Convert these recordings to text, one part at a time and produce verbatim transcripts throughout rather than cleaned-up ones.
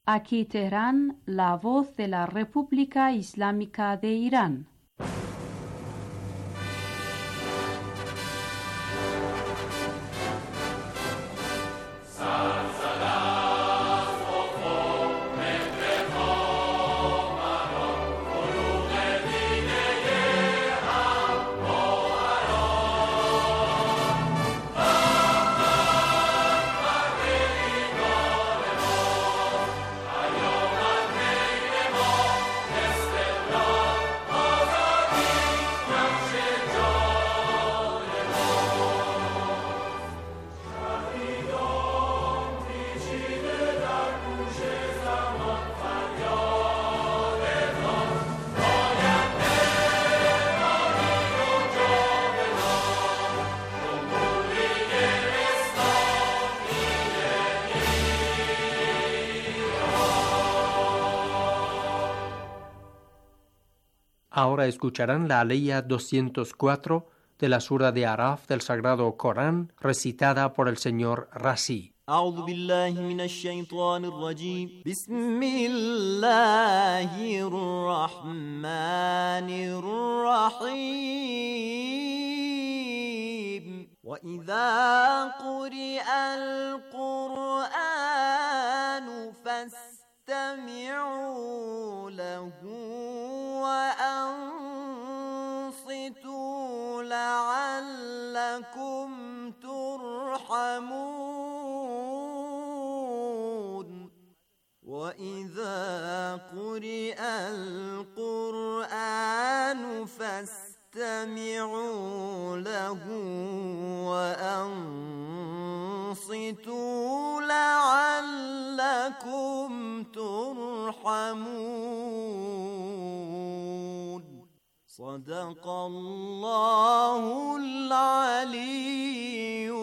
Aquí Teherán, la voz de la República Islámica de Irán. Ahora escucharán la aleya doscientos cuatro de la sura de Araf del Sagrado Corán, recitada por el señor Razi. أعوذ بالله من الشيطان الرجيم بسم الله الرحمن الرحيم وإذا قرئ القرآن فاستمعوا له وأنصتوا لعلكم ترحمون وإذا قرئ القرآن فاستمعوا له وأنصتوا لعلكم ترحمون صدق الله العلي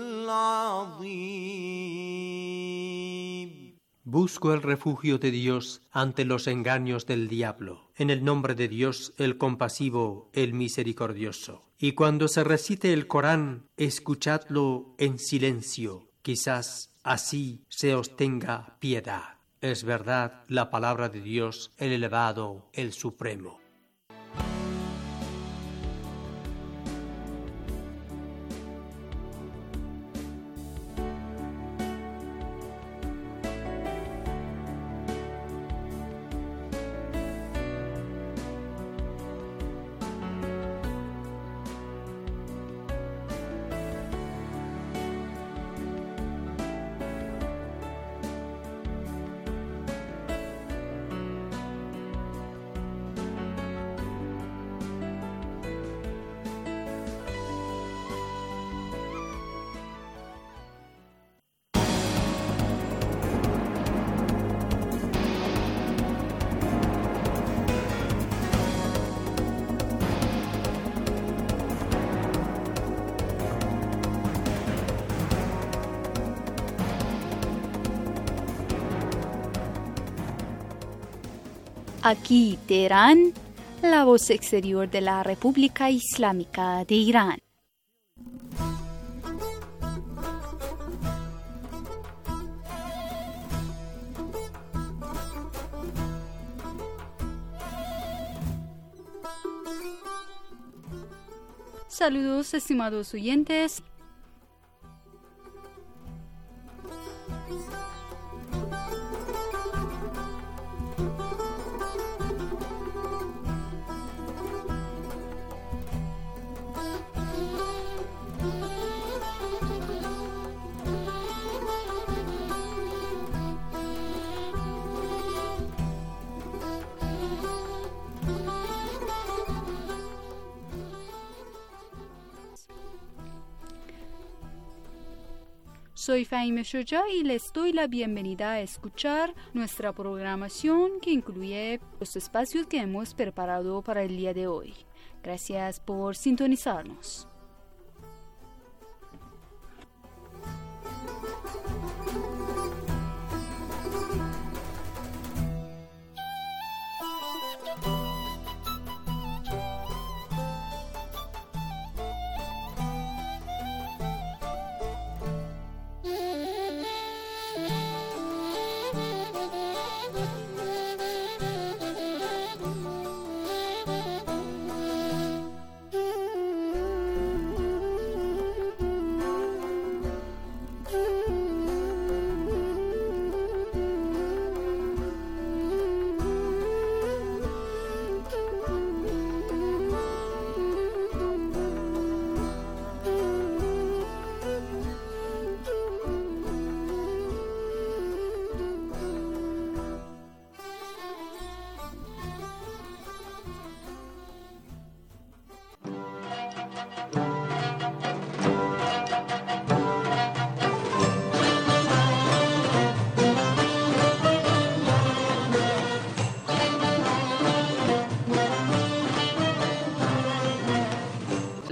العظيم. Busco el refugio de Dios ante los engaños del diablo. En el nombre de Dios, el compasivo, el misericordioso. Y cuando se recite el Corán, escuchadlo en silencio. Quizás así se os tenga piedad. Es verdad la palabra de Dios, el elevado, el supremo. Aquí Teherán, la voz exterior de la República Islámica de Irán. Saludos, estimados oyentes. Soy Fahime Shoja y les doy la bienvenida a escuchar nuestra programación que incluye los espacios que hemos preparado para el día de hoy. Gracias por sintonizarnos.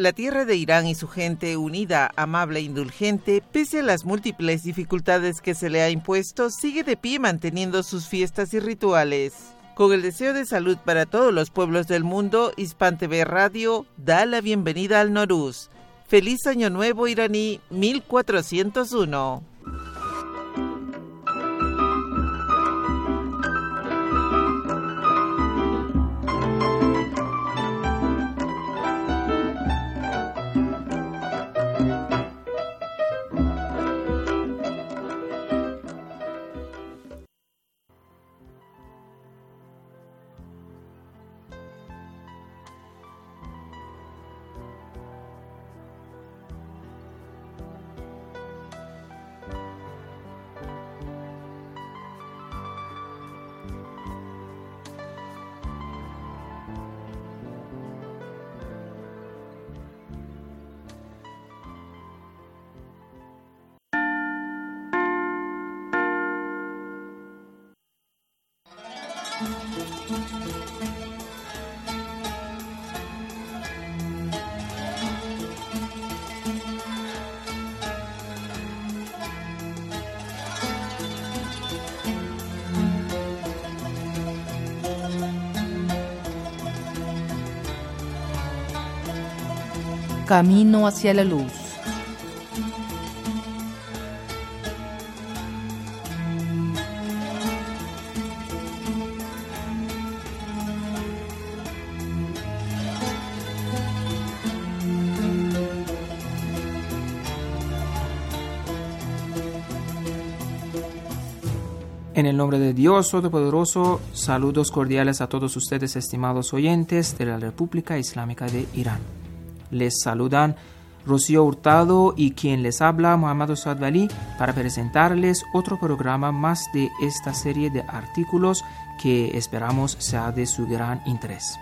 La tierra de Irán y su gente unida, amable e indulgente, pese a las múltiples dificultades que se le ha impuesto, sigue de pie manteniendo sus fiestas y rituales. Con el deseo de salud para todos los pueblos del mundo, Hispan T V Radio da la bienvenida al Noruz. Feliz Año Nuevo iraní mil cuatrocientos uno. Camino hacia la luz. En el nombre de Dios Todopoderoso, saludos cordiales a todos ustedes, estimados oyentes de la República Islámica de Irán. Les saludan Rocío Hurtado y quien les habla, Muhammad Saad Ali, para presentarles otro programa más de esta serie de artículos que esperamos sea de su gran interés.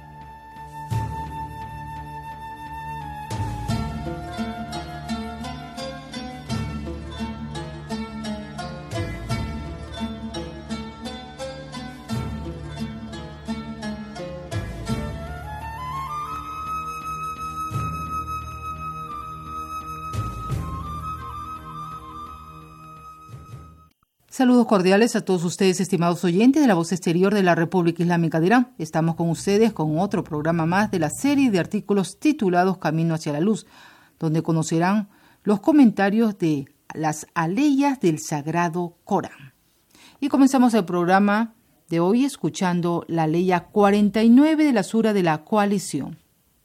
Saludos cordiales a todos ustedes, estimados oyentes de la Voz Exterior de la República Islámica de Irán. Estamos con ustedes con otro programa más de la serie de artículos titulados Camino hacia la Luz, donde conocerán los comentarios de las aleyas del Sagrado Corán. Y comenzamos el programa de hoy escuchando la aleya cuarenta y nueve de la Sura de la Coalición.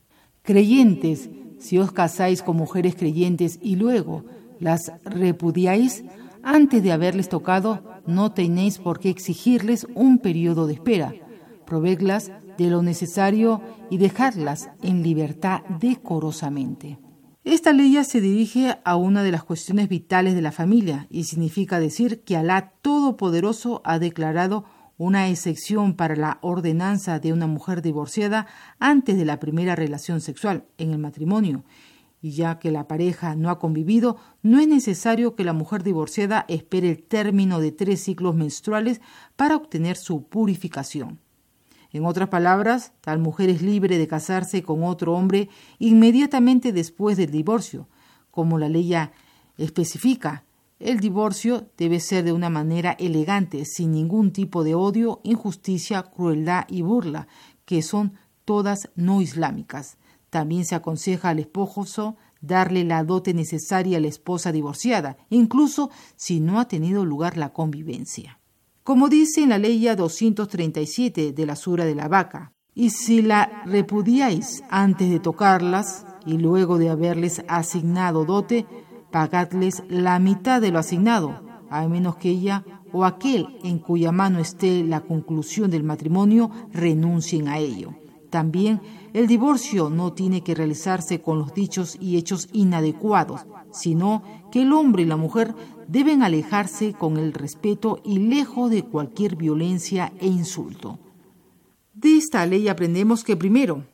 Creyentes, si os casáis con mujeres creyentes y luego las repudiáis, antes de haberles tocado, no tenéis por qué exigirles un periodo de espera. Proveedlas de lo necesario y dejadlas en libertad decorosamente. Esta ley se dirige a una de las cuestiones vitales de la familia y significa decir que Alá Todopoderoso ha declarado una excepción para la ordenanza de una mujer divorciada antes de la primera relación sexual en el matrimonio. Y ya que la pareja no ha convivido, no es necesario que la mujer divorciada espere el término de tres ciclos menstruales para obtener su purificación. En otras palabras, tal mujer es libre de casarse con otro hombre inmediatamente después del divorcio. Como la ley ya especifica, el divorcio debe ser de una manera elegante, sin ningún tipo de odio, injusticia, crueldad y burla, que son todas no islámicas. También se aconseja al esposo darle la dote necesaria a la esposa divorciada, incluso si no ha tenido lugar la convivencia. Como dice en la ley doscientos treinta y siete de la Sura de la Vaca, y si la repudiáis antes de tocarlas y luego de haberles asignado dote, pagadles la mitad de lo asignado, a menos que ella o aquel en cuya mano esté la conclusión del matrimonio renuncien a ello. También el divorcio no tiene que realizarse con los dichos y hechos inadecuados, sino que el hombre y la mujer deben alejarse con el respeto y lejos de cualquier violencia e insulto. De esta ley aprendemos que primero,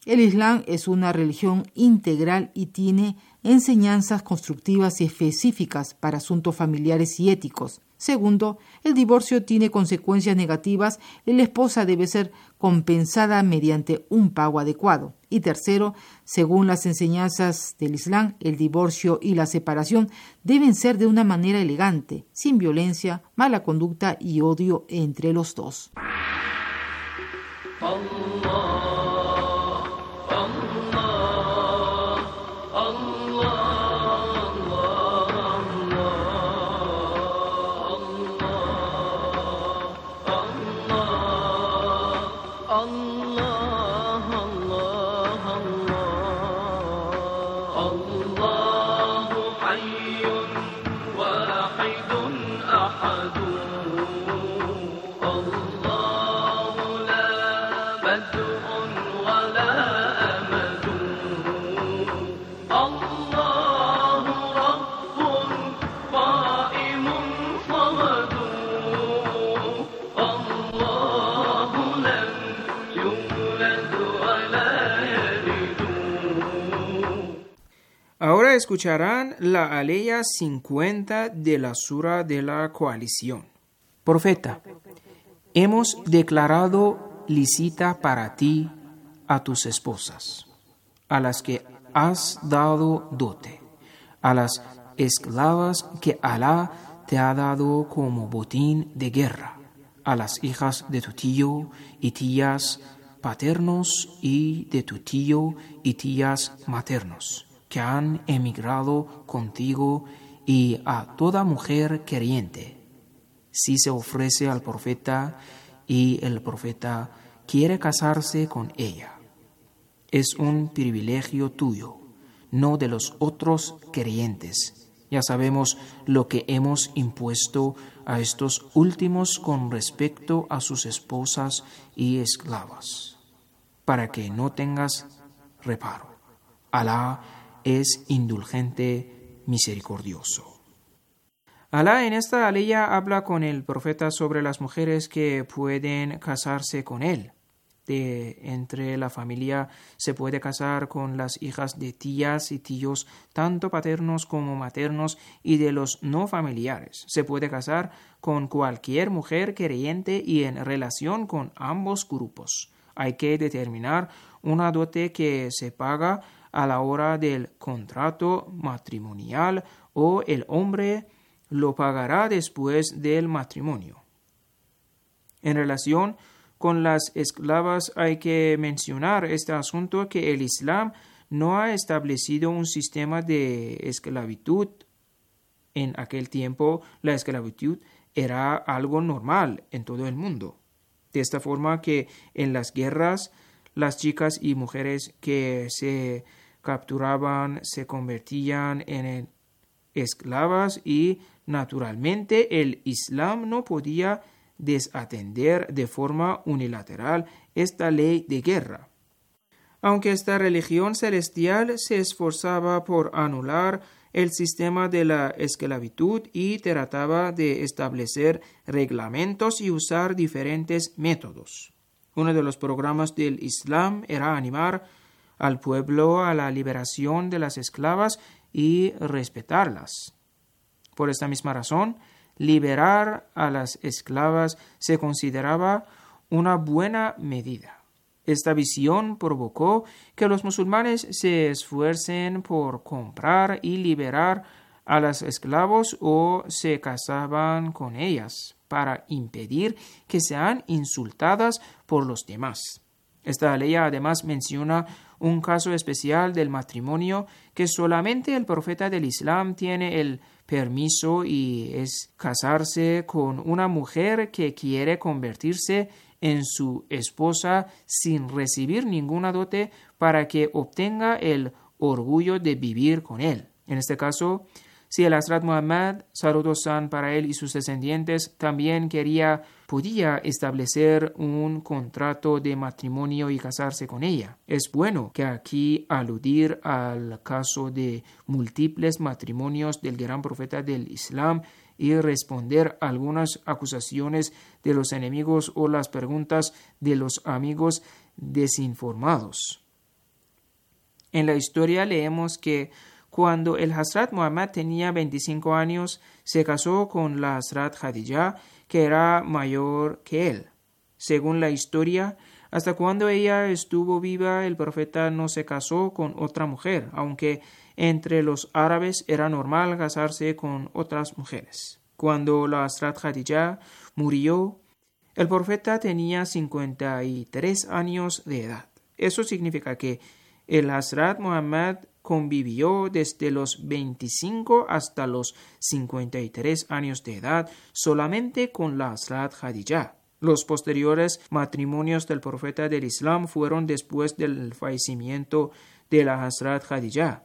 El Islam es una religión integral y tiene enseñanzas constructivas y específicas para asuntos familiares y éticos. Segundo, el divorcio tiene consecuencias negativas y la esposa debe ser compensada mediante un pago adecuado. Y tercero, según las enseñanzas del Islam, el divorcio y la separación deben ser de una manera elegante, sin violencia, mala conducta y odio entre los dos. Allah. Ahora escucharán la aleya cincuenta de la Sura de la Coalición. Profeta, hemos declarado lícita para ti a tus esposas, a las que has dado dote, a las esclavas que Alá te ha dado como botín de guerra, a las hijas de tu tío y tías paternos y de tu tío y tías maternos, que han emigrado contigo, y a toda mujer creyente, si se ofrece al profeta y el profeta quiere casarse con ella. Es un privilegio tuyo, no de los otros creyentes. Ya sabemos lo que hemos impuesto a estos últimos con respecto a sus esposas y esclavas, para que no tengas reparo. Alá es indulgente, misericordioso. Alá en esta aleya habla con el profeta sobre las mujeres que pueden casarse con él. De entre la familia se puede casar con las hijas de tías y tíos, tanto paternos como maternos, y de los no familiares. Se puede casar con cualquier mujer creyente y en relación con ambos grupos. Hay que determinar una dote que se paga a la hora del contrato matrimonial, o el hombre lo pagará después del matrimonio. En relación con las esclavas hay que mencionar este asunto, que el Islam no ha establecido un sistema de esclavitud. En aquel tiempo la esclavitud era algo normal en todo el mundo. De esta forma que en las guerras las chicas y mujeres que se capturaban se convertían en esclavas, y naturalmente el Islam no podía desatender de forma unilateral esta ley de guerra. Aunque esta religión celestial se esforzaba por anular el sistema de la esclavitud y trataba de establecer reglamentos y usar diferentes métodos. Uno de los programas del Islam era animar al pueblo a la liberación de las esclavas y respetarlas. Por esta misma razón, liberar a las esclavas se consideraba una buena medida. Esta visión provocó que los musulmanes se esfuercen por comprar y liberar a las esclavos o se casaban con ellas para impedir que sean insultadas por los demás. Esta ley además menciona un caso especial del matrimonio, que solamente el profeta del Islam tiene el permiso, y es casarse con una mujer que quiere convertirse en su esposa sin recibir ninguna dote, para que obtenga el orgullo de vivir con él. En este caso, si el Hazrat Muhammad, saludos sean para él y sus descendientes, también quería, podía establecer un contrato de matrimonio y casarse con ella. Es bueno que aquí aludir al caso de múltiples matrimonios del gran profeta del Islam y responder algunas acusaciones de los enemigos o las preguntas de los amigos desinformados. En la historia leemos que cuando el Hazrat Muhammad tenía veinticinco años, se casó con la Hazrat Khadija, que era mayor que él. Según la historia, hasta cuando ella estuvo viva, el profeta no se casó con otra mujer, aunque entre los árabes era normal casarse con otras mujeres. Cuando la Hazrat Khadija murió, el profeta tenía cincuenta y tres años de edad. Eso significa que el Hazrat Muhammad convivió desde los veinticinco hasta los cincuenta y tres años de edad solamente con la Hazrat Khadija. Los posteriores matrimonios del profeta del Islam fueron después del fallecimiento de la Hazrat Khadija.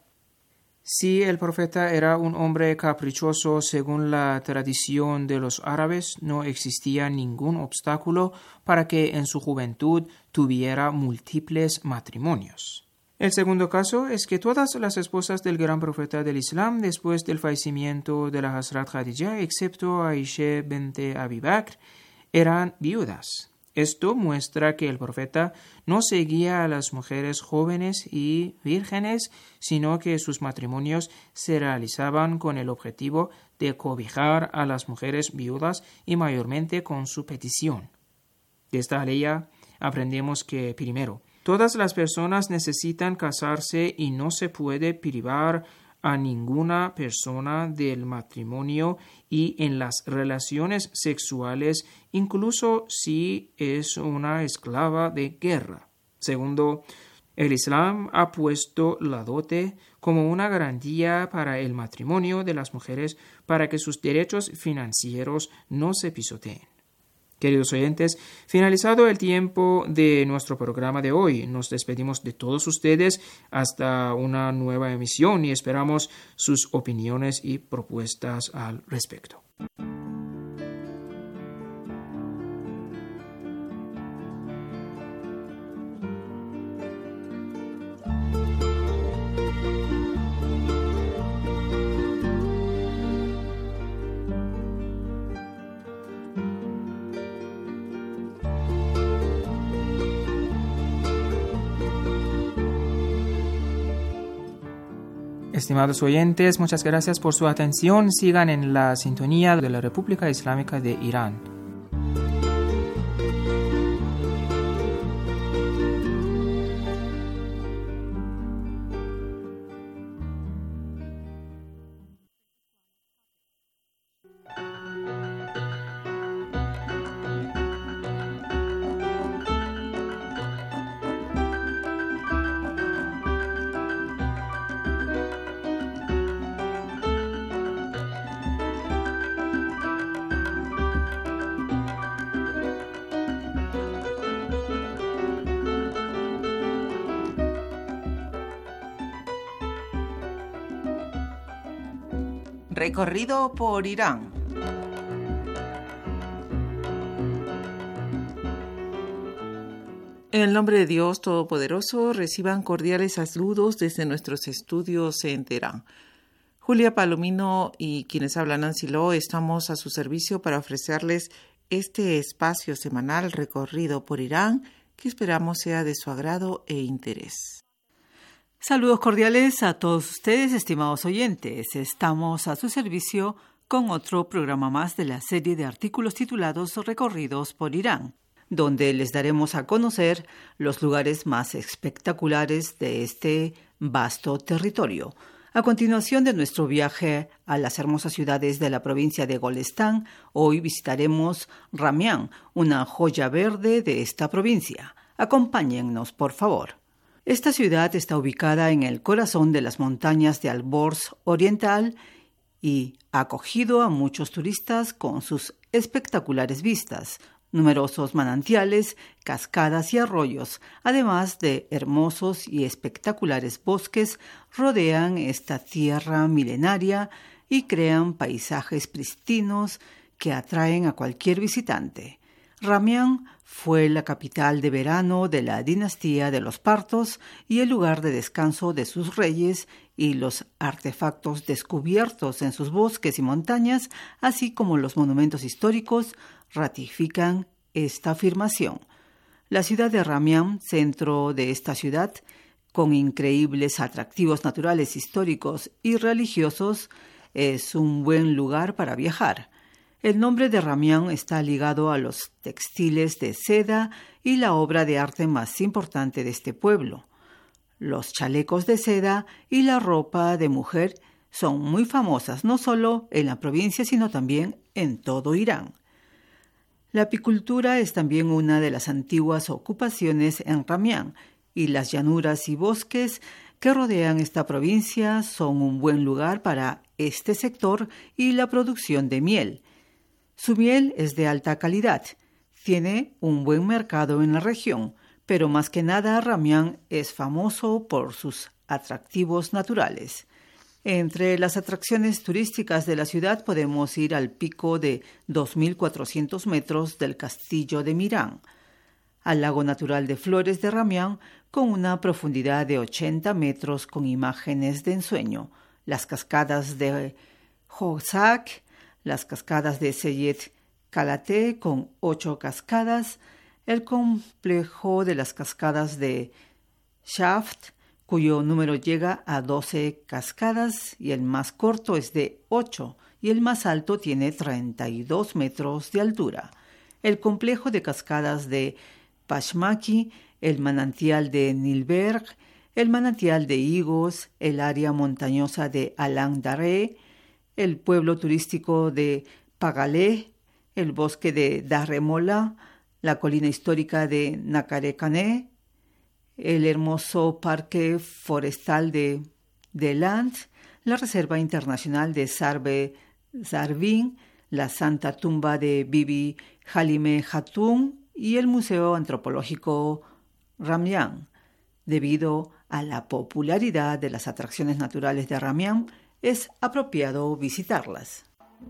Si el profeta era un hombre caprichoso según la tradición de los árabes, no existía ningún obstáculo para que en su juventud tuviera múltiples matrimonios. El segundo caso es que todas las esposas del gran profeta del Islam después del fallecimiento de la Hazrat Khadija, excepto Aisha bint Abi Bakr, eran viudas. Esto muestra que el profeta no seguía a las mujeres jóvenes y vírgenes, sino que sus matrimonios se realizaban con el objetivo de cobijar a las mujeres viudas y mayormente con su petición. De esta ley aprendemos que, primero, todas las personas necesitan casarse y no se puede privar a ninguna persona del matrimonio y en las relaciones sexuales, incluso si es una esclava de guerra. Segundo, el Islam ha puesto la dote como una garantía para el matrimonio de las mujeres para que sus derechos financieros no se pisoteen. Queridos oyentes, finalizado el tiempo de nuestro programa de hoy, nos despedimos de todos ustedes hasta una nueva emisión y esperamos sus opiniones y propuestas al respecto. Estimados oyentes, muchas gracias por su atención. Sigan en la sintonía de la República Islámica de Irán. Recorrido por Irán. En el nombre de Dios Todopoderoso, reciban cordiales saludos desde nuestros estudios en Teherán. Julia Palomino y quienes hablan Nancy Lo estamos a su servicio para ofrecerles este espacio semanal recorrido por Irán que esperamos sea de su agrado e interés. Saludos cordiales a todos ustedes, estimados oyentes. Estamos a su servicio con otro programa más de la serie de artículos titulados Recorridos por Irán, donde les daremos a conocer los lugares más espectaculares de este vasto territorio. A continuación de nuestro viaje a las hermosas ciudades de la provincia de Golestán, hoy visitaremos Ramián, una joya verde de esta provincia. Acompáñennos, por favor. Esta ciudad está ubicada en el corazón de las montañas de Alborz Oriental y ha acogido a muchos turistas con sus espectaculares vistas. Numerosos manantiales, cascadas y arroyos, además de hermosos y espectaculares bosques, rodean esta tierra milenaria y crean paisajes pristinos que atraen a cualquier visitante. Ramián fue la capital de verano de la dinastía de los Partos y el lugar de descanso de sus reyes, y los artefactos descubiertos en sus bosques y montañas, así como los monumentos históricos, ratifican esta afirmación. La ciudad de Ramián, centro de esta ciudad, con increíbles atractivos naturales, históricos y religiosos, es un buen lugar para viajar. El nombre de Ramián está ligado a los textiles de seda y la obra de arte más importante de este pueblo. Los chalecos de seda y la ropa de mujer son muy famosas no solo en la provincia, sino también en todo Irán. La apicultura es también una de las antiguas ocupaciones en Ramián, y las llanuras y bosques que rodean esta provincia son un buen lugar para este sector y la producción de miel. Su miel es de alta calidad, tiene un buen mercado en la región, pero más que nada Ramián es famoso por sus atractivos naturales. Entre las atracciones turísticas de la ciudad podemos ir al pico de dos mil cuatrocientos metros del castillo de Mirán, al lago natural de flores de Ramián con una profundidad de ochenta metros con imágenes de ensueño, las cascadas de Hoxak, las cascadas de Seyed Kalate con ocho cascadas, el complejo de las cascadas de Shaft, cuyo número llega a doce cascadas y el más corto es de ocho y el más alto tiene treinta y dos metros de altura. El complejo de cascadas de Pashmaki, el manantial de Nilberg, el manantial de higos, el área montañosa de Alan Daré, el pueblo turístico de Pagalé, el bosque de Darremola, la colina histórica de Nakarekane, el hermoso parque forestal de Deland, la reserva internacional de Sarbe Zarvin, la santa tumba de Bibi Halime Hatun y el museo antropológico Ramián. Debido a la popularidad de las atracciones naturales de Ramián, es apropiado visitarlas.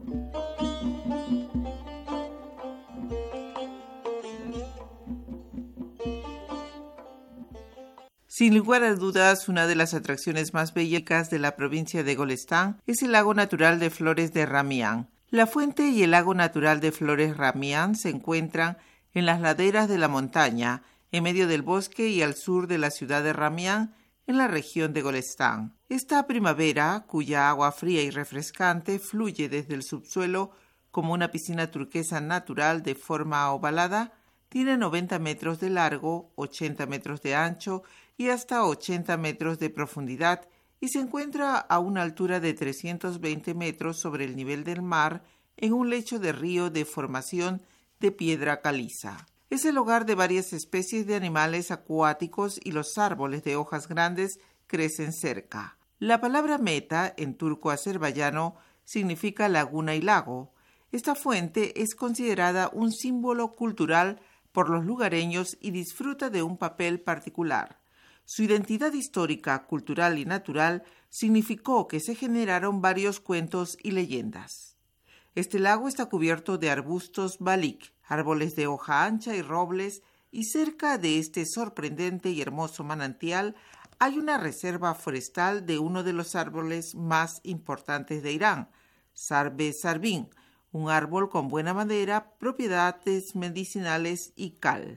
Sin lugar a dudas, una de las atracciones más bellas de la provincia de Golestán es el lago natural de flores de Ramián. La fuente y el lago natural de flores Ramián se encuentran en las laderas de la montaña, en medio del bosque y al sur de la ciudad de Ramián, en la región de Golestán. Esta primavera, cuya agua fría y refrescante fluye desde el subsuelo como una piscina turquesa natural de forma ovalada, tiene noventa metros de largo, ochenta metros de ancho y hasta ochenta metros de profundidad y se encuentra a una altura de trescientos veinte metros sobre el nivel del mar en un lecho de río de formación de piedra caliza. Es el hogar de varias especies de animales acuáticos y los árboles de hojas grandes crecen cerca. La palabra meta, en turco azerbaiyano, significa laguna y lago. Esta fuente es considerada un símbolo cultural por los lugareños y disfruta de un papel particular. Su identidad histórica, cultural y natural significó que se generaron varios cuentos y leyendas. Este lago está cubierto de arbustos balik, árboles de hoja ancha y robles, y cerca de este sorprendente y hermoso manantial hay una reserva forestal de uno de los árboles más importantes de Irán, Sarbe Zarvin, un árbol con buena madera, propiedades medicinales y cal.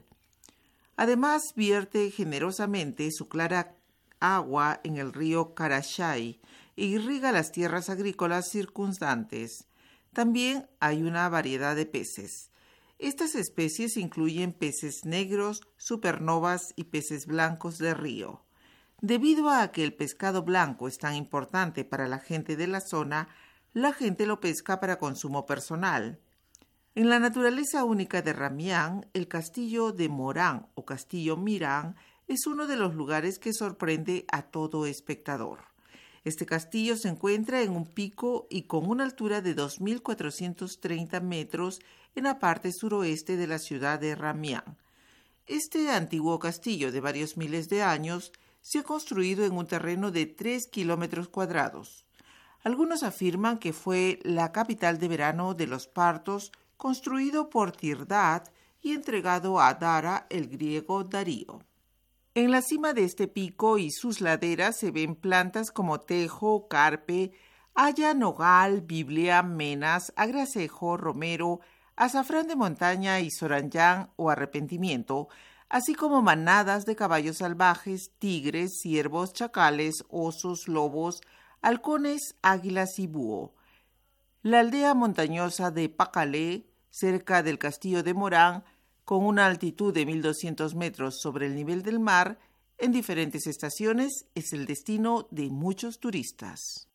Además, vierte generosamente su clara agua en el río Karachay e irriga las tierras agrícolas circundantes. También hay una variedad de peces. Estas especies incluyen peces negros, supernovas y peces blancos de río. Debido a que el pescado blanco es tan importante para la gente de la zona, la gente lo pesca para consumo personal. En la naturaleza única de Ramián, el castillo de Morán o castillo Mirán es uno de los lugares que sorprende a todo espectador. Este castillo se encuentra en un pico y con una altura de dos mil cuatrocientos treinta metros en la parte suroeste de la ciudad de Ramián. Este antiguo castillo de varios miles de años se ha construido en un terreno de tres kilómetros cuadrados. Algunos afirman que fue la capital de verano de los partos, construido por Tirdad y entregado a Dara, el griego Darío. En la cima de este pico y sus laderas se ven plantas como tejo, carpe, haya, nogal, biblia, menas, agracejo, romero, azafrán de montaña y soranyán o arrepentimiento, así como manadas de caballos salvajes, tigres, ciervos, chacales, osos, lobos, halcones, águilas y búho. La aldea montañosa de Pacalé, cerca del castillo de Morán, con una altitud de mil doscientos metros sobre el nivel del mar, en diferentes estaciones, es el destino de muchos turistas.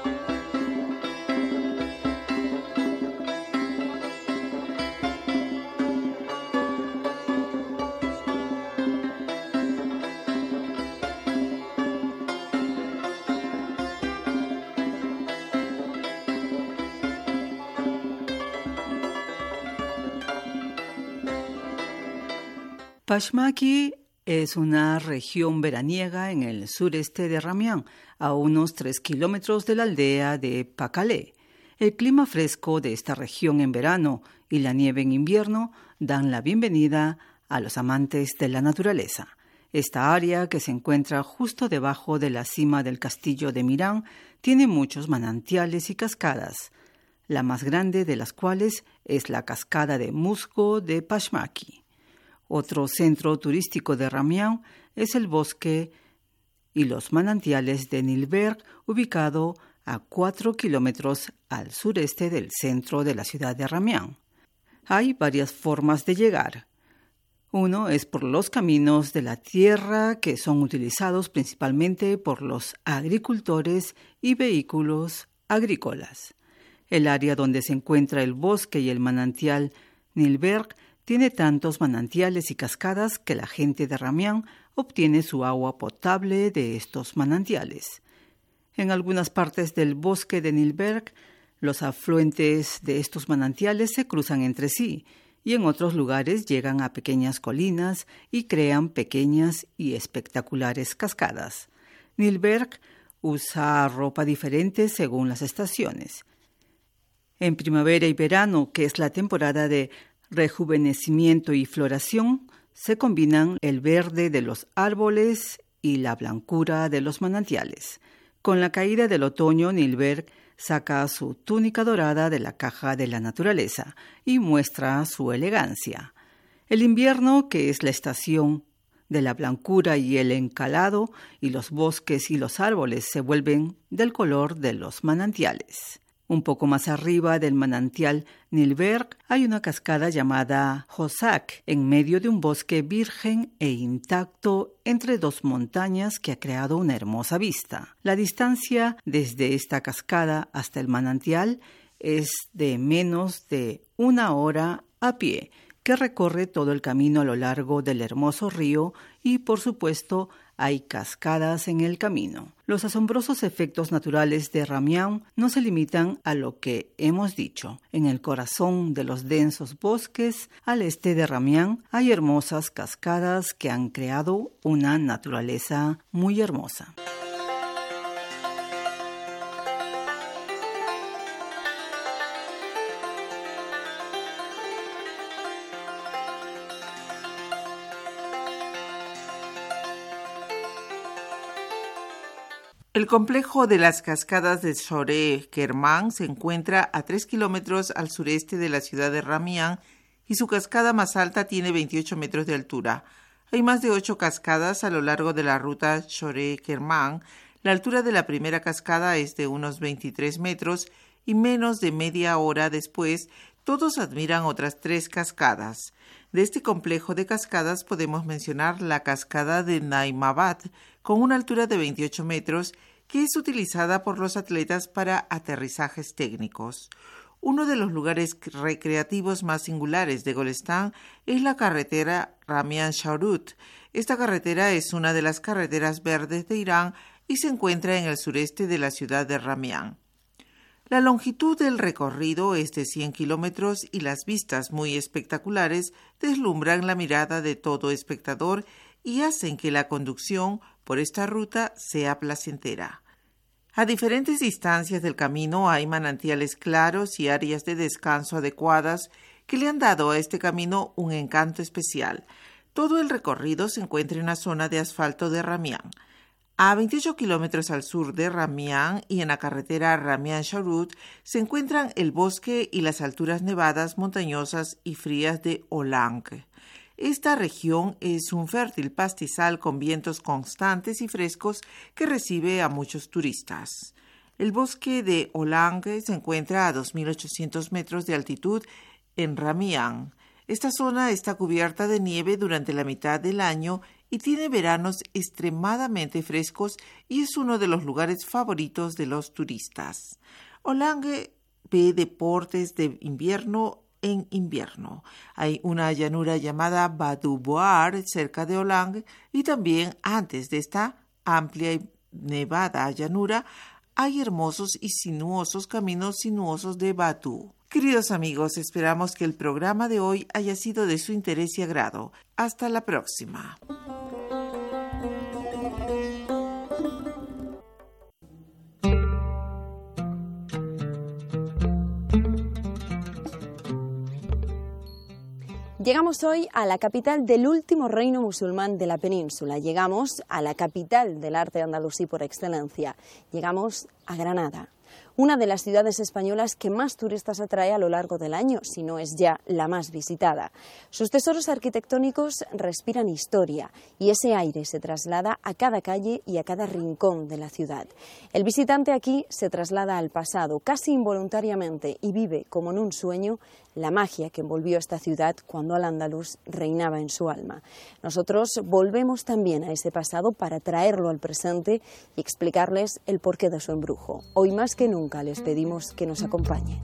Pachmaki es una región veraniega en el sureste de Ramián, a unos tres kilómetros de la aldea de Pacalé. El clima fresco de esta región en verano y la nieve en invierno dan la bienvenida a los amantes de la naturaleza. Esta área, que se encuentra justo debajo de la cima del castillo de Mirán, tiene muchos manantiales y cascadas, la más grande de las cuales es la cascada de musgo de Pachmaki. Otro centro turístico de Ramián es el bosque y los manantiales de Nilberg, ubicado a cuatro kilómetros al sureste del centro de la ciudad de Ramián. Hay varias formas de llegar. Uno es por los caminos de la tierra, que son utilizados principalmente por los agricultores y vehículos agrícolas. El área donde se encuentra el bosque y el manantial Nilberg tiene tantos manantiales y cascadas que la gente de Ramián obtiene su agua potable de estos manantiales. En algunas partes del bosque de Nilberg, los afluentes de estos manantiales se cruzan entre sí, y en otros lugares llegan a pequeñas colinas y crean pequeñas y espectaculares cascadas. Nilberg usa ropa diferente según las estaciones. En primavera y verano, que es la temporada de rejuvenecimiento y floración, se combinan el verde de los árboles y la blancura de los manantiales. Con la caída del otoño, Nilberg saca su túnica dorada de la caja de la naturaleza y muestra su elegancia. El invierno, que es la estación de la blancura y el encalado, y los bosques y los árboles se vuelven del color de los manantiales. Un poco más arriba del manantial Nilberg hay una cascada llamada Hosak, en medio de un bosque virgen e intacto entre dos montañas que ha creado una hermosa vista. La distancia desde esta cascada hasta el manantial es de menos de una hora a pie, que recorre todo el camino a lo largo del hermoso río y, por supuesto, hay cascadas en el camino. Los asombrosos efectos naturales de Ramián no se limitan a lo que hemos dicho. En el corazón de los densos bosques, al este de Ramián, hay hermosas cascadas que han creado una naturaleza muy hermosa. El complejo de las cascadas de Shoré Kermán se encuentra a tres kilómetros al sureste de la ciudad de Ramián y su cascada más alta tiene veintiocho metros de altura. Hay más de ocho cascadas a lo largo de la ruta Shoré Kermán. La altura de la primera cascada es de unos veintitrés metros y menos de media hora después todos admiran otras tres cascadas. De este complejo de cascadas podemos mencionar la cascada de Naimabad, con una altura de veintiocho metros, que es utilizada por los atletas para aterrizajes técnicos. Uno de los lugares recreativos más singulares de Golestán es la carretera Ramián-Shahrut. Esta carretera es una de las carreteras verdes de Irán y se encuentra en el sureste de la ciudad de Ramián. La longitud del recorrido es de cien kilómetros y las vistas muy espectaculares deslumbran la mirada de todo espectador y hacen que la conducción por esta ruta sea placentera. A diferentes distancias del camino hay manantiales claros y áreas de descanso adecuadas que le han dado a este camino un encanto especial. Todo el recorrido se encuentra en una zona de asfalto de Ramián. A veintiocho kilómetros al sur de Ramián y en la carretera Ramián-Shahrut se encuentran el bosque y las alturas nevadas, montañosas y frías de Olang. Esta región es un fértil pastizal con vientos constantes y frescos que recibe a muchos turistas. El bosque de Olangue se encuentra a dos mil ochocientos metros de altitud en Ramián. Esta zona está cubierta de nieve durante la mitad del año y tiene veranos extremadamente frescos y es uno de los lugares favoritos de los turistas. Olangue ve deportes de invierno en invierno. Hay una llanura llamada Baduboar cerca de Olangue y también antes de esta amplia y nevada llanura hay hermosos y sinuosos caminos sinuosos de Batu. Queridos amigos, esperamos que el programa de hoy haya sido de su interés y agrado. Hasta la próxima. Llegamos hoy a la capital del último reino musulmán de la península. Llegamos a la capital del arte andalusí por excelencia. Llegamos a Granada, una de las ciudades españolas que más turistas atrae a lo largo del año, si no es ya la más visitada. Sus tesoros arquitectónicos respiran historia y ese aire se traslada a cada calle y a cada rincón de la ciudad. El visitante aquí se traslada al pasado casi involuntariamente y vive como en un sueño la magia que envolvió esta ciudad cuando Al-Ándalus reinaba en su alma. Nosotros volvemos también a ese pasado para traerlo al presente y explicarles el porqué de su embrujo. Hoy más que nunca les pedimos que nos acompañen.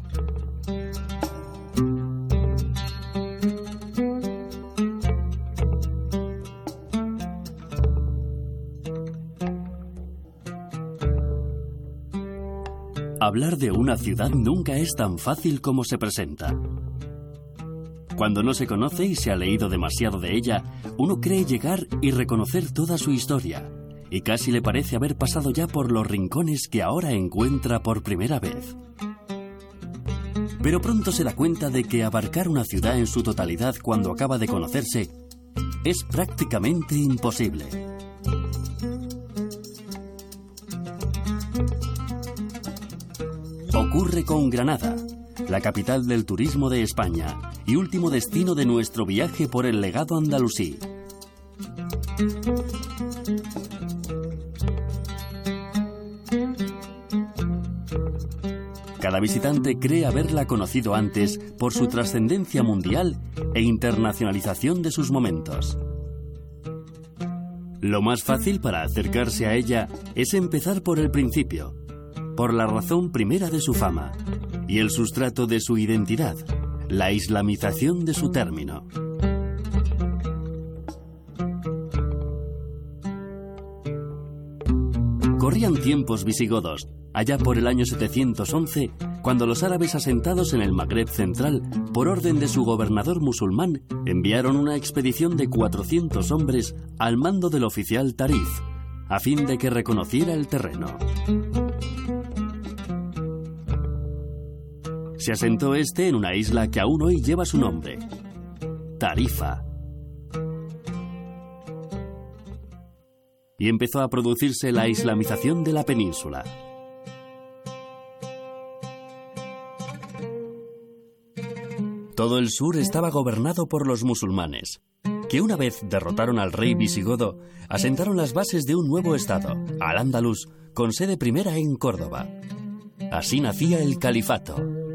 Hablar de una ciudad nunca es tan fácil como se presenta. Cuando no se conoce y se ha leído demasiado de ella, uno cree llegar y reconocer toda su historia, y casi le parece haber pasado ya por los rincones que ahora encuentra por primera vez. Pero pronto se da cuenta de que abarcar una ciudad en su totalidad cuando acaba de conocerse es prácticamente imposible. Ocurre con Granada, la capital del turismo de España y último destino de nuestro viaje por el legado andalusí. Cada visitante cree haberla conocido antes por su trascendencia mundial e internacionalización de sus momentos. Lo más fácil para acercarse a ella es empezar por el principio, por la razón primera de su fama y el sustrato de su identidad, la islamización de su término. Corrían tiempos visigodos, allá por el año setecientos once, cuando los árabes asentados en el Magreb central, por orden de su gobernador musulmán, enviaron una expedición de cuatrocientos hombres al mando del oficial Tarif, a fin de que reconociera el terreno. Se asentó este en una isla que aún hoy lleva su nombre, Tarifa. Y empezó a producirse la islamización de la península. Todo el sur estaba gobernado por los musulmanes, que una vez derrotaron al rey visigodo, asentaron las bases de un nuevo estado, Al-Ándalus, con sede primera en Córdoba. Así nacía el califato.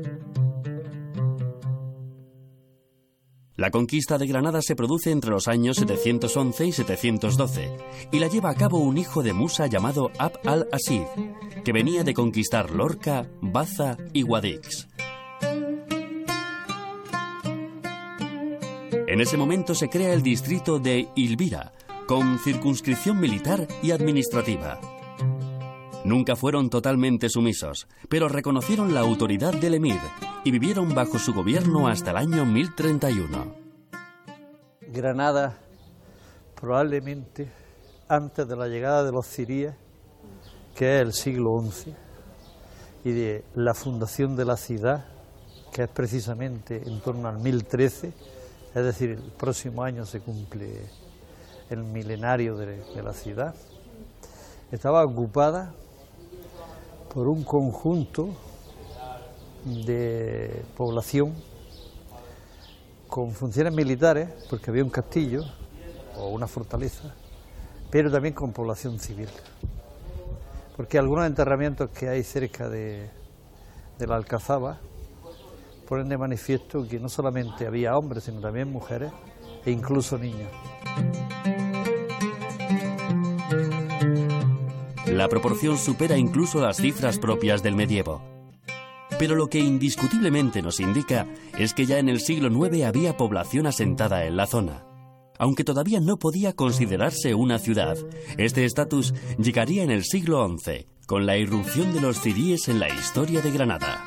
La conquista de Granada se produce entre los años setecientos once y setecientos doce y la lleva a cabo un hijo de Musa llamado Abd al-Aziz, que venía de conquistar Lorca, Baza y Guadix. En ese momento se crea el distrito de Ilbira, con circunscripción militar y administrativa. Nunca fueron totalmente sumisos, pero reconocieron la autoridad del emir y vivieron bajo su gobierno hasta el año mil treinta y uno. Granada, probablemente antes de la llegada de los ciríes, que es el siglo once, y de la fundación de la ciudad, que es precisamente en torno al mil trece, es decir, el próximo año se cumple el milenario de, de la ciudad, estaba ocupada por un conjunto de población con funciones militares, porque había un castillo o una fortaleza, pero también con población civil. Porque algunos enterramientos que hay cerca de, de la Alcazaba ponen de manifiesto que no solamente había hombres, sino también mujeres e incluso niños. La proporción supera incluso las cifras propias del medievo. Pero lo que indiscutiblemente nos indica es que ya en el siglo noveno había población asentada en la zona. Aunque todavía no podía considerarse una ciudad, este estatus llegaría en el siglo once, con la irrupción de los ciríes en la historia de Granada.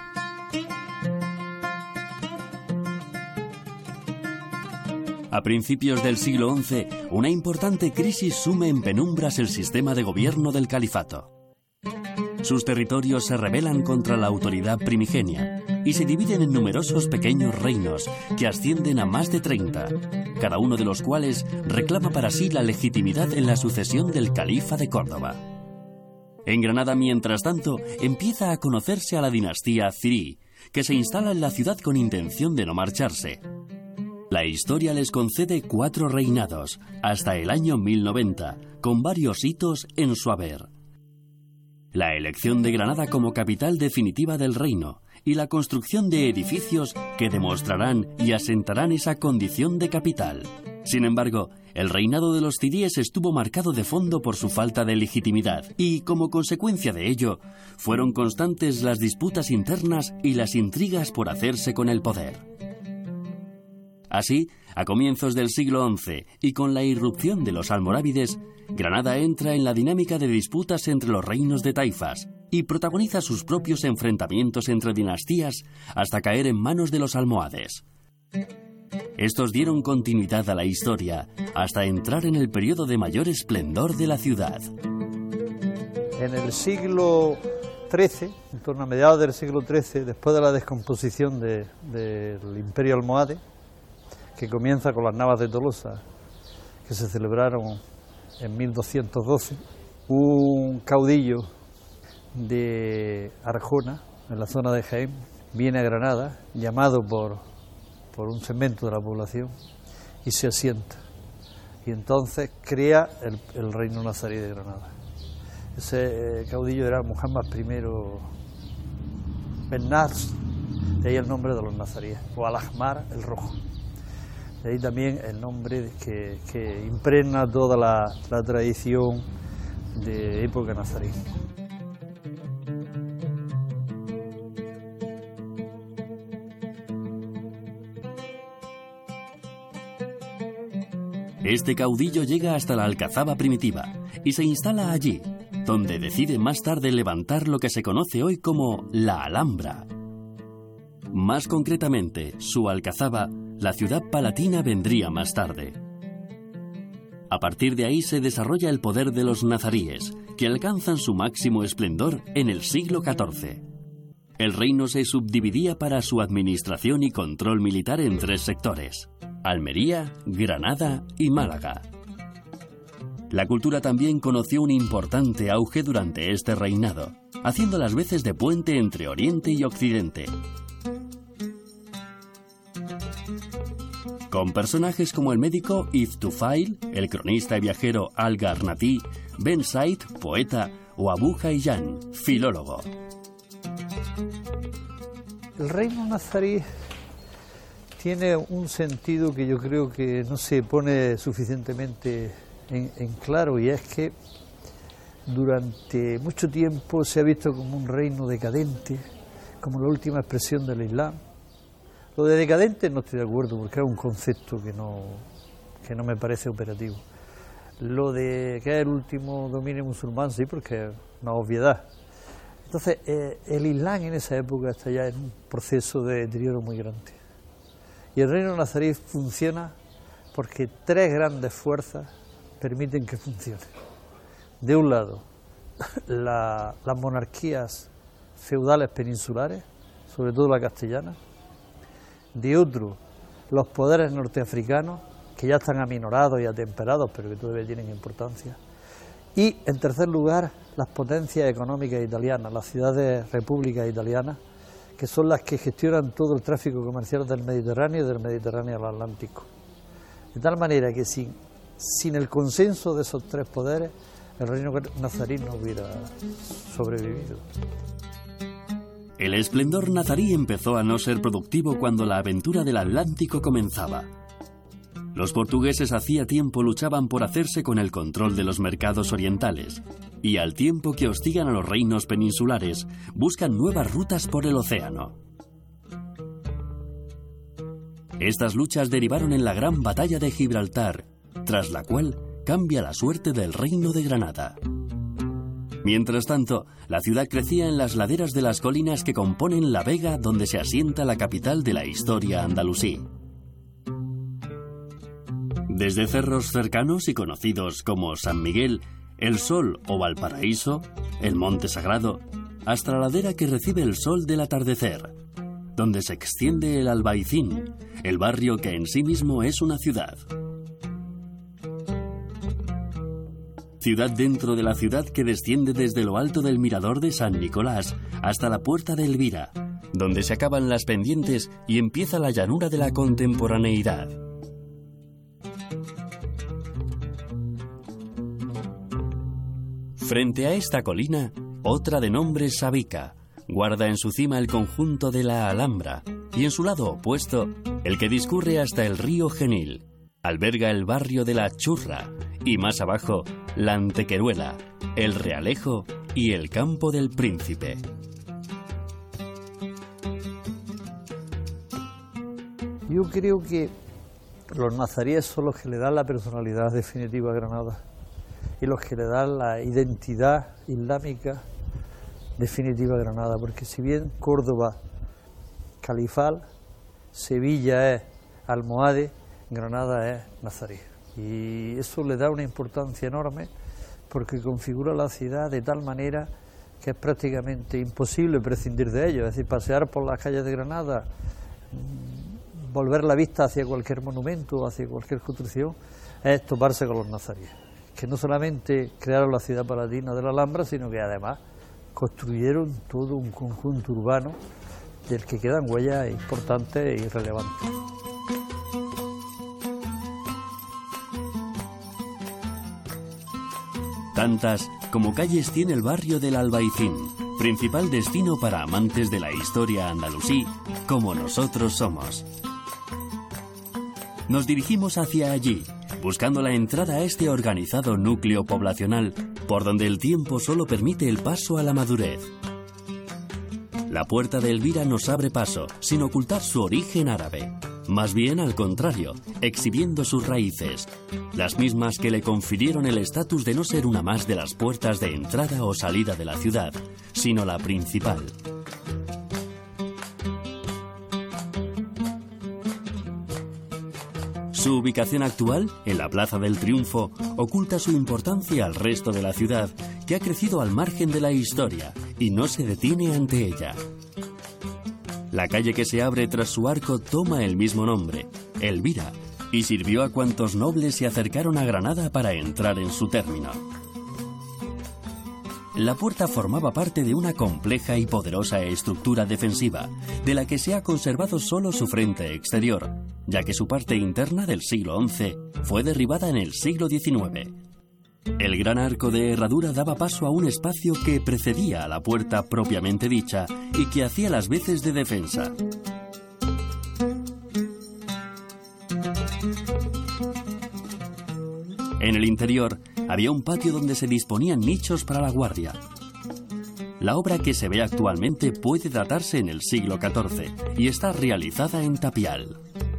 A principios del siglo once, una importante crisis sume en penumbras el sistema de gobierno del califato. Sus territorios se rebelan contra la autoridad primigenia y se dividen en numerosos pequeños reinos que ascienden a más de treinta, cada uno de los cuales reclama para sí la legitimidad en la sucesión del califa de Córdoba. En Granada, mientras tanto, empieza a conocerse a la dinastía cirí, que se instala en la ciudad con intención de no marcharse. La historia les concede cuatro reinados, hasta el año mil noventa, con varios hitos en su haber. La elección de Granada como capital definitiva del reino y la construcción de edificios que demostrarán y asentarán esa condición de capital. Sin embargo, el reinado de los ciríes estuvo marcado de fondo por su falta de legitimidad y, como consecuencia de ello, fueron constantes las disputas internas y las intrigas por hacerse con el poder. Así, a comienzos del siglo once y con la irrupción de los almorávides, Granada entra en la dinámica de disputas entre los reinos de taifas y protagoniza sus propios enfrentamientos entre dinastías hasta caer en manos de los almohades. Estos dieron continuidad a la historia hasta entrar en el periodo de mayor esplendor de la ciudad. En el siglo trece, en torno a mediados del siglo trece, después de la descomposición de, del Imperio almohade, que comienza con las Navas de Tolosa, que se celebraron en mil doscientos doce, un caudillo de Arjona, en la zona de Jaén, viene a Granada, llamado por, por un segmento de la población, y se asienta. Y entonces crea el, el reino nazarí de Granada. Ese eh, caudillo era Muhammad primero Ben Nasr, de ahí el nombre de los nazaríes, o Al-Ahmar, el rojo. De ahí también el nombre que, que impregna toda la, la tradición de época nazarí. Este caudillo llega hasta la Alcazaba primitiva y se instala allí, donde decide más tarde levantar lo que se conoce hoy como la Alhambra. Más concretamente, su Alcazaba, la ciudad palatina, vendría más tarde. A partir de ahí se desarrolla el poder de los nazaríes, que alcanzan su máximo esplendor en el siglo catorce. El reino se subdividía para su administración y control militar en tres sectores: Almería, Granada y Málaga. La cultura también conoció un importante auge durante este reinado, haciendo las veces de puente entre Oriente y Occidente. Con personajes como el médico Ibn Tufail, el cronista y viajero Al-Garnati, Ben Said, poeta, o Abu Hayyan, filólogo. El reino nazarí tiene un sentido que yo creo que no se pone suficientemente en, en claro, y es que durante mucho tiempo se ha visto como un reino decadente, como la última expresión del Islam. Lo de decadente no estoy de acuerdo, porque es un concepto que no, que no me parece operativo. Lo de que es el último dominio musulmán, sí, porque es una obviedad. Entonces, eh, el Islam en esa época está ya en un proceso de deterioro muy grande. Y el reino nazarí funciona porque tres grandes fuerzas permiten que funcione. De un lado, la, las monarquías feudales peninsulares, sobre todo la castellana. De otro, los poderes norteafricanos, que ya están aminorados y atemperados, pero que todavía tienen importancia. Y, en tercer lugar, las potencias económicas italianas, las ciudades repúblicas italianas, que son las que gestionan todo el tráfico comercial del Mediterráneo y del Mediterráneo al Atlántico. De tal manera que sin, sin el consenso de esos tres poderes, el reino nazarí no hubiera sobrevivido. El esplendor nazarí empezó a no ser productivo cuando la aventura del Atlántico comenzaba. Los portugueses hacía tiempo luchaban por hacerse con el control de los mercados orientales, y al tiempo que hostigan a los reinos peninsulares, buscan nuevas rutas por el océano. Estas luchas derivaron en la gran batalla de Gibraltar, tras la cual cambia la suerte del reino de Granada. Mientras tanto, la ciudad crecía en las laderas de las colinas que componen la vega donde se asienta la capital de la historia andalusí. Desde cerros cercanos y conocidos como San Miguel, El Sol o Valparaíso, el Monte Sagrado, hasta la ladera que recibe el sol del atardecer, donde se extiende el Albaicín, el barrio que en sí mismo es una ciudad. Ciudad dentro de la ciudad que desciende desde lo alto del mirador de San Nicolás hasta la Puerta de Elvira, donde se acaban las pendientes y empieza la llanura de la contemporaneidad. Frente a esta colina, otra de nombre Sabica, guarda en su cima el conjunto de la Alhambra y en su lado opuesto, el que discurre hasta el río Genil, alberga el barrio de la Churra y más abajo, la Antequeruela, el Realejo y el Campo del Príncipe. Yo creo que los nazaríes son los que le dan la personalidad definitiva a Granada y los que le dan la identidad islámica definitiva a Granada, porque si bien Córdoba califal, Sevilla es almohade, Granada es nazarí. Y eso le da una importancia enorme porque configura la ciudad de tal manera que es prácticamente imposible prescindir de ello. Es decir, pasear por las calles de Granada, volver la vista hacia cualquier monumento, hacia cualquier construcción, es toparse con los nazaríes, que no solamente crearon la ciudad palatina de la Alhambra, sino que además construyeron todo un conjunto urbano del que quedan huellas importantes y relevantes. Tantas como calles tiene el barrio del Albaicín, principal destino para amantes de la historia andalusí, como nosotros somos. Nos dirigimos hacia allí, buscando la entrada a este organizado núcleo poblacional, por donde el tiempo solo permite el paso a la madurez. La Puerta de Elvira nos abre paso, sin ocultar su origen árabe. Más bien al contrario, exhibiendo sus raíces, las mismas que le confirieron el estatus de no ser una más de las puertas de entrada o salida de la ciudad, sino la principal. Su ubicación actual, en la Plaza del Triunfo, oculta su importancia al resto de la ciudad, que ha crecido al margen de la historia y no se detiene ante ella. La calle que se abre tras su arco toma el mismo nombre, Elvira, y sirvió a cuantos nobles se acercaron a Granada para entrar en su término. La puerta formaba parte de una compleja y poderosa estructura defensiva, de la que se ha conservado solo su frente exterior, ya que su parte interna del siglo once fue derribada en el siglo diecinueve. El gran arco de herradura daba paso a un espacio que precedía a la puerta propiamente dicha y que hacía las veces de defensa. En el interior había un patio donde se disponían nichos para la guardia. La obra que se ve actualmente puede datarse en el siglo catorce y está realizada en tapial.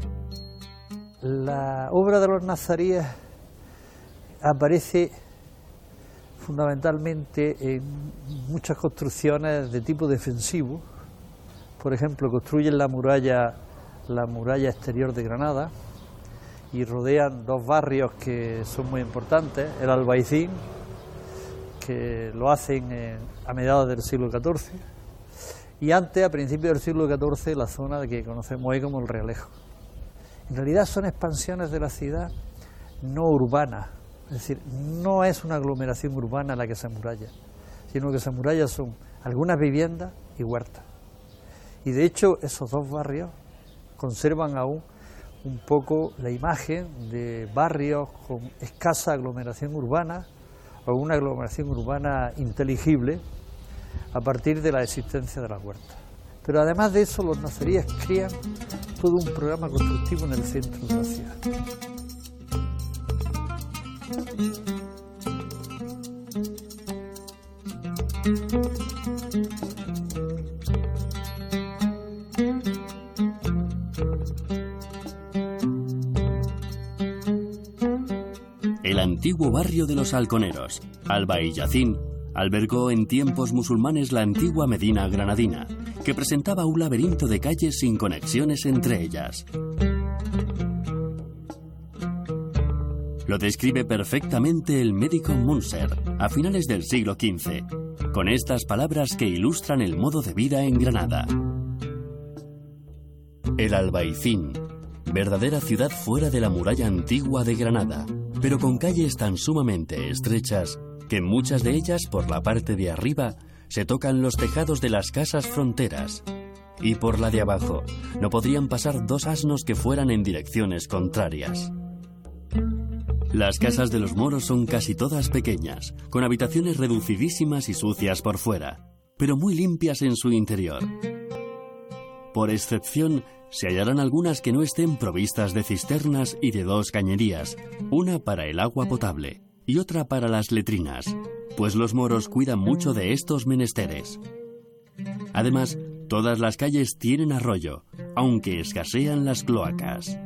La obra de los nazaríes aparece fundamentalmente en muchas construcciones de tipo defensivo. Por ejemplo, construyen la muralla, la muralla exterior de Granada y rodean dos barrios que son muy importantes, el Albaicín, que lo hacen en, a mediados del siglo catorce, y antes, a principios del siglo catorce, la zona que conocemos hoy como el Realejo. En realidad son expansiones de la ciudad no urbanas, es decir, no es una aglomeración urbana la que se amuralla, sino que se amuralla son algunas viviendas y huertas. Y de hecho esos dos barrios conservan aún un poco la imagen de barrios con escasa aglomeración urbana o una aglomeración urbana inteligible a partir de la existencia de las huertas. Pero además de eso, los nazaríes crean todo un programa constructivo en el centro de la ciudad. El antiguo barrio de los Halconeros, Albaicín, albergó en tiempos musulmanes la antigua Medina granadina, que presentaba un laberinto de calles sin conexiones entre ellas. Lo describe perfectamente el médico Munzer a finales del siglo quince, con estas palabras que ilustran el modo de vida en Granada. El Albaicín, verdadera ciudad fuera de la muralla antigua de Granada, pero con calles tan sumamente estrechas que en muchas de ellas, por la parte de arriba, se tocan los tejados de las casas fronteras, y por la de abajo no podrían pasar dos asnos que fueran en direcciones contrarias. Las casas de los moros son casi todas pequeñas, con habitaciones reducidísimas y sucias por fuera, pero muy limpias en su interior. Por excepción, se hallarán algunas que no estén provistas de cisternas y de dos cañerías, una para el agua potable y otra para las letrinas, pues los moros cuidan mucho de estos menesteres. Además, todas las calles tienen arroyo, aunque escasean las cloacas.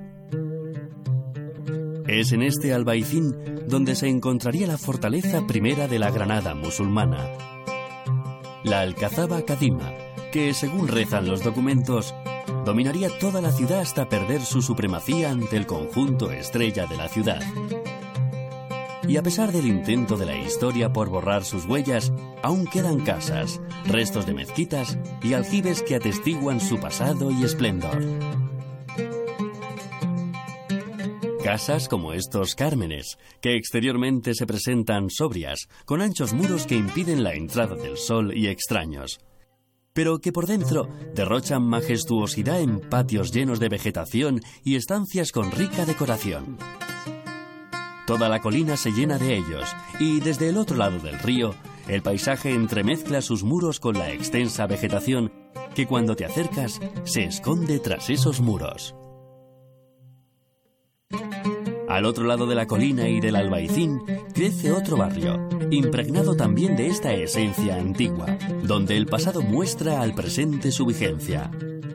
Es en este Albaicín donde se encontraría la fortaleza primera de la Granada musulmana, la Alcazaba Kadima, que, según rezan los documentos, dominaría toda la ciudad hasta perder su supremacía ante el conjunto estrella de la ciudad. Y a pesar del intento de la historia por borrar sus huellas, aún quedan casas, restos de mezquitas y aljibes que atestiguan su pasado y esplendor. Casas como estos cármenes, que exteriormente se presentan sobrias, con anchos muros que impiden la entrada del sol y extraños, pero que por dentro derrochan majestuosidad en patios llenos de vegetación y estancias con rica decoración. Toda la colina se llena de ellos, y desde el otro lado del río, el paisaje entremezcla sus muros con la extensa vegetación que cuando te acercas se esconde tras esos muros. Al otro lado de la colina y del Albaicín crece otro barrio, impregnado también de esta esencia antigua, donde el pasado muestra al presente su vigencia.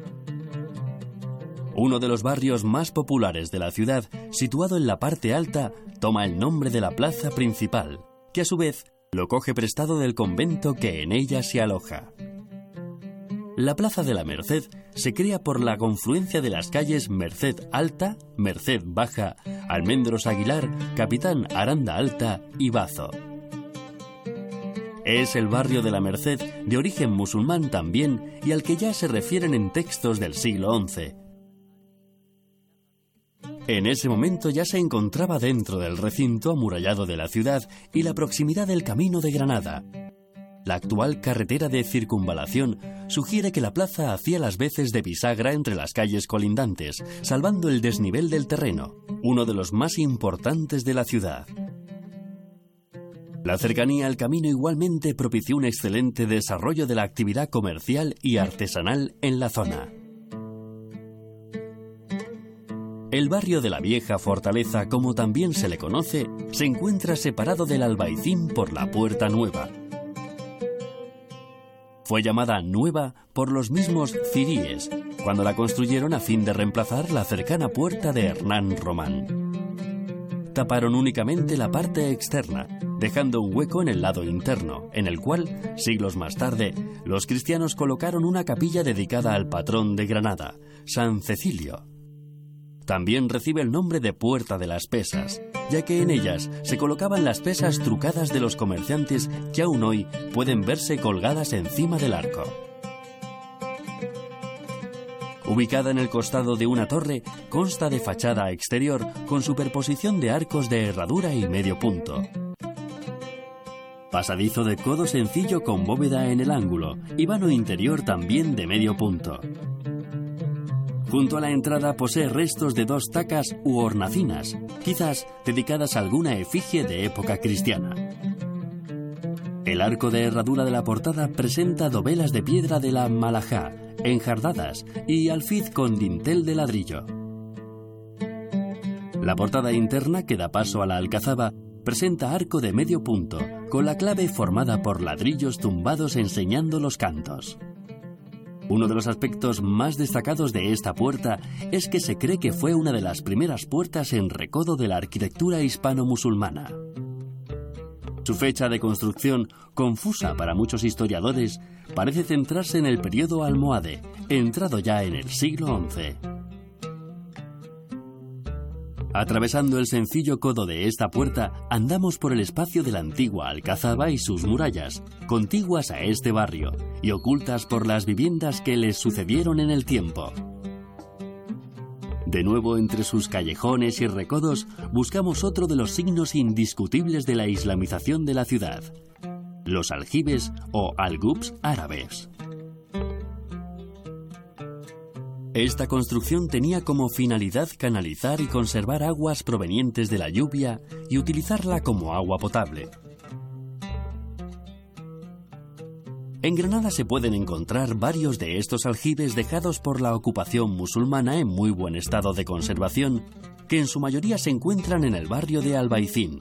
Uno de los barrios más populares de la ciudad, situado en la parte alta, toma el nombre de la plaza principal, que a su vez lo coge prestado del convento que en ella se aloja. La Plaza de la Merced se crea por la confluencia de las calles Merced Alta, Merced Baja, Almendros Aguilar, Capitán Aranda Alta y Bazo. Es el barrio de la Merced, de origen musulmán también, y al que ya se refieren en textos del siglo once. En ese momento ya se encontraba dentro del recinto amurallado de la ciudad y la proximidad del Camino de Granada. La actual carretera de circunvalación sugiere que la plaza hacía las veces de bisagra entre las calles colindantes, salvando el desnivel del terreno, uno de los más importantes de la ciudad. La cercanía al camino igualmente propició un excelente desarrollo de la actividad comercial y artesanal en la zona. El barrio de la Vieja Fortaleza, como también se le conoce, se encuentra separado del Albaicín por la Puerta Nueva. Fue llamada Nueva por los mismos ciríes, cuando la construyeron a fin de reemplazar la cercana puerta de Hernán Román. Taparon únicamente la parte externa, dejando un hueco en el lado interno, en el cual, siglos más tarde, los cristianos colocaron una capilla dedicada al patrón de Granada, San Cecilio. También recibe el nombre de Puerta de las Pesas, ya que en ellas se colocaban las pesas trucadas de los comerciantes que aún hoy pueden verse colgadas encima del arco. Ubicada en el costado de una torre, consta de fachada exterior con superposición de arcos de herradura y medio punto. pasadizo de codo sencillo con bóveda en el ángulo y vano interior también de medio punto. Junto a la entrada posee restos de dos tacas u hornacinas, quizás dedicadas a alguna efigie de época cristiana. El arco de herradura de la portada presenta dovelas de piedra de la Malajá, enjardadas, y alfiz con dintel de ladrillo. La portada interna, que da paso a la alcazaba, presenta arco de medio punto, con la clave formada por ladrillos tumbados enseñando los cantos. Uno de los aspectos más destacados de esta puerta es que se cree que fue una de las primeras puertas en recodo de la arquitectura hispano-musulmana. Su fecha de construcción, confusa para muchos historiadores, parece centrarse en el periodo almohade, entrado ya en el siglo once. Atravesando el sencillo codo de esta puerta, andamos por el espacio de la antigua alcazaba y sus murallas, contiguas a este barrio y ocultas por las viviendas que les sucedieron en el tiempo. De nuevo, entre sus callejones y recodos, buscamos otro de los signos indiscutibles de la islamización de la ciudad: los aljibes o algubs árabes. Esta construcción tenía como finalidad canalizar y conservar aguas provenientes de la lluvia y utilizarla como agua potable. En Granada se pueden encontrar varios de estos aljibes dejados por la ocupación musulmana en muy buen estado de conservación, que en su mayoría se encuentran en el barrio de Albaicín.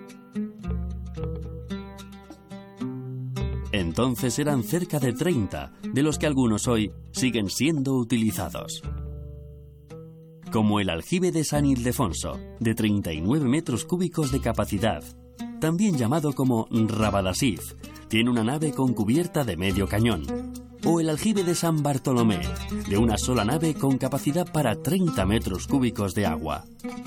Entonces eran cerca de treinta, de los que algunos hoy siguen siendo utilizados. Como el aljibe de San Ildefonso, de treinta y nueve metros cúbicos de capacidad, también llamado como Rabadasif, tiene una nave con cubierta de medio cañón. O el aljibe de San Bartolomé, de una sola nave con capacidad para treinta metros cúbicos de agua.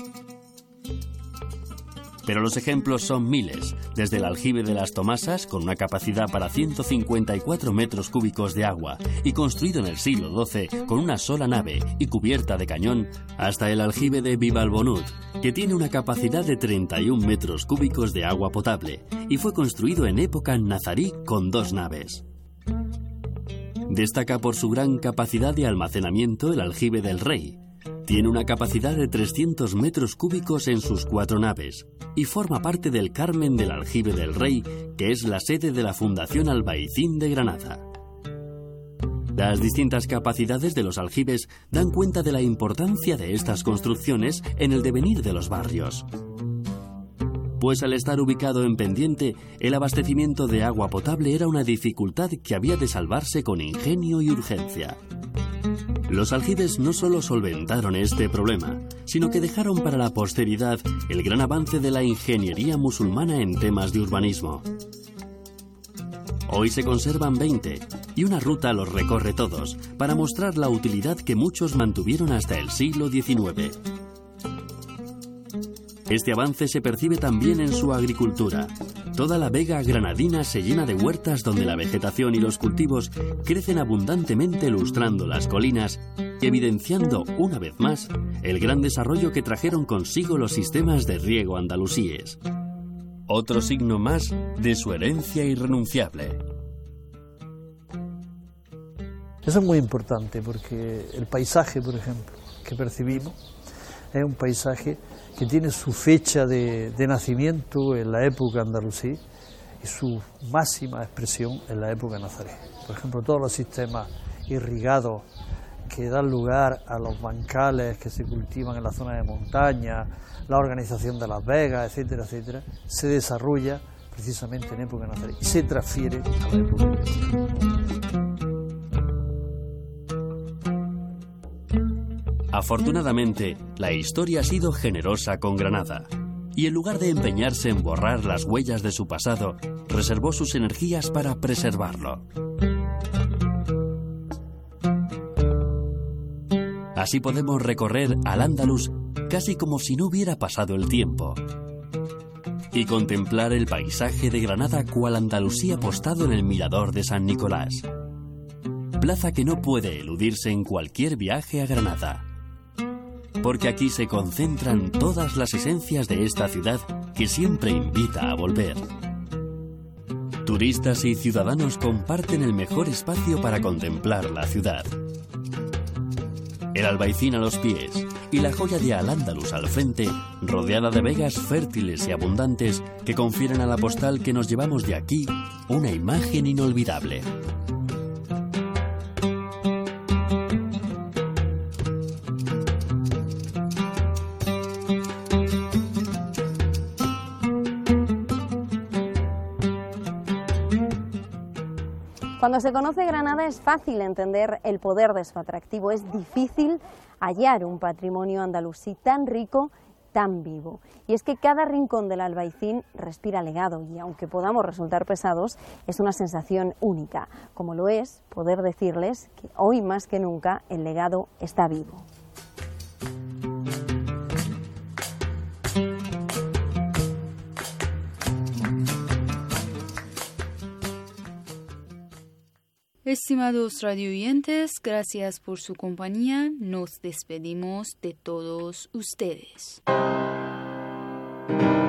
Pero los ejemplos son miles, desde el aljibe de las Tomasas, con una capacidad para ciento cincuenta y cuatro metros cúbicos de agua y construido en el siglo doce con una sola nave y cubierta de cañón, hasta el aljibe de Bibalbonut, que tiene una capacidad de treinta y un metros cúbicos de agua potable y fue construido en época nazarí con dos naves. Destaca por su gran capacidad de almacenamiento el aljibe del Rey. Tiene una capacidad de trescientos metros cúbicos en sus cuatro naves y forma parte del Carmen del Aljibe del Rey, que es la sede de la Fundación Albaicín de Granada. Las distintas capacidades de los aljibes dan cuenta de la importancia de estas construcciones en el devenir de los barrios. Pues al estar ubicado en pendiente, el abastecimiento de agua potable era una dificultad que había de salvarse con ingenio y urgencia. Los aljibes no solo solventaron este problema, sino que dejaron para la posteridad el gran avance de la ingeniería musulmana en temas de urbanismo. Hoy se conservan veinte, y una ruta los recorre todos, para mostrar la utilidad que muchos mantuvieron hasta el siglo diecinueve. Este avance se percibe también en su agricultura. Toda la vega granadina se llena de huertas donde la vegetación y los cultivos crecen abundantemente, lustrando las colinas y evidenciando una vez más el gran desarrollo que trajeron consigo los sistemas de riego andalusíes. Otro signo más de su herencia irrenunciable. Eso es muy importante porque el paisaje, por ejemplo, que percibimos es un paisaje que tiene su fecha de, de nacimiento en la época andalusí y su máxima expresión en la época nazarí. Por ejemplo, todos los sistemas irrigados que dan lugar a los bancales que se cultivan en la zona de montaña, la organización de las vegas, etcétera, etcétera, se desarrolla precisamente en época nazarí y se transfiere a la época cristiana. Afortunadamente, la historia ha sido generosa con Granada, y en lugar de empeñarse en borrar las huellas de su pasado, reservó sus energías para preservarlo. Así podemos recorrer Al-Ándalus casi como si no hubiera pasado el tiempo, y contemplar el paisaje de Granada cual Andalusía apostado en el mirador de San Nicolás, plaza que no puede eludirse en cualquier viaje a Granada, porque aquí se concentran todas las esencias de esta ciudad que siempre invita a volver. Turistas y ciudadanos comparten el mejor espacio para contemplar la ciudad. El Albaicín a los pies y la joya de Al-Ándalus al frente, rodeada de vegas fértiles y abundantes que confieren a la postal que nos llevamos de aquí una imagen inolvidable. Cuando se conoce Granada es fácil entender el poder de su atractivo, es difícil hallar un patrimonio andalusí tan rico, tan vivo. Y es que cada rincón del Albaicín respira legado y aunque podamos resultar pesados, es una sensación única, como lo es poder decirles que hoy más que nunca el legado está vivo. Estimados radioyentes, gracias por su compañía. Nos despedimos de todos ustedes.